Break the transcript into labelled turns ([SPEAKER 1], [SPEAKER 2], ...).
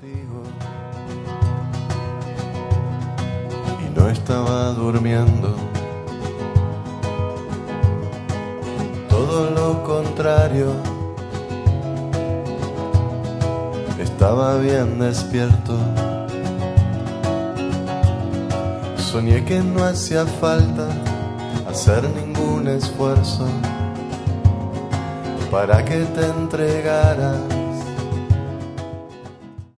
[SPEAKER 1] contigo y no estaba durmiendo. Todo lo contrario, estaba bien despierto. Soñé que no hacía falta hacer ningún esfuerzo para que te entregara